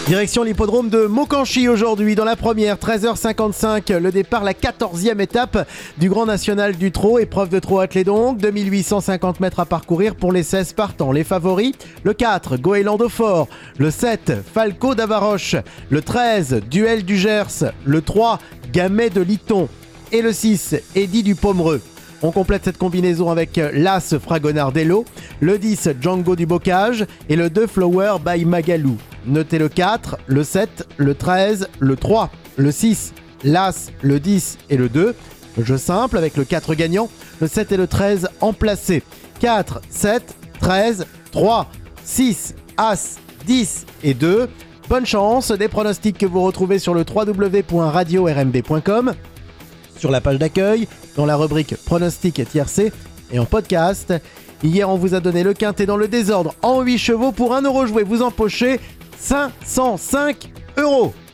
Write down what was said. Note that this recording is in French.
Direction l'hippodrome de Mokanchy aujourd'hui. Dans la première, 13h55, le départ, la 14e étape du Grand National du Trot. Épreuve de trot attelé donc, 2850 mètres à parcourir pour les 16 partants. Les favoris, le 4, Goéland au Fort, le 7, Falco d'Avaroche, le 13, Duel du Gers, le 3, Gamay de Liton et le 6, Eddy du Pomereux. On complète cette combinaison avec l'As Fragonardello, le 10 Django du Bocage et le 2 Flower by Magalou. Notez le 4, le 7, le 13, le 3, le 6, l'As, le 10 et le 2. Le jeu simple avec le 4 gagnant, le 7 et le 13 en placé. 4, 7, 13, 3, 6, As, 10 et 2. Bonne chance, des pronostics que vous retrouvez sur le www.radio-rmb.com, sur la page d'accueil, dans la rubrique pronostic tiercé et en podcast. Hier, on vous a donné le quintet dans le désordre en 8 chevaux. Pour 1 € joué, vous empochez 505 €.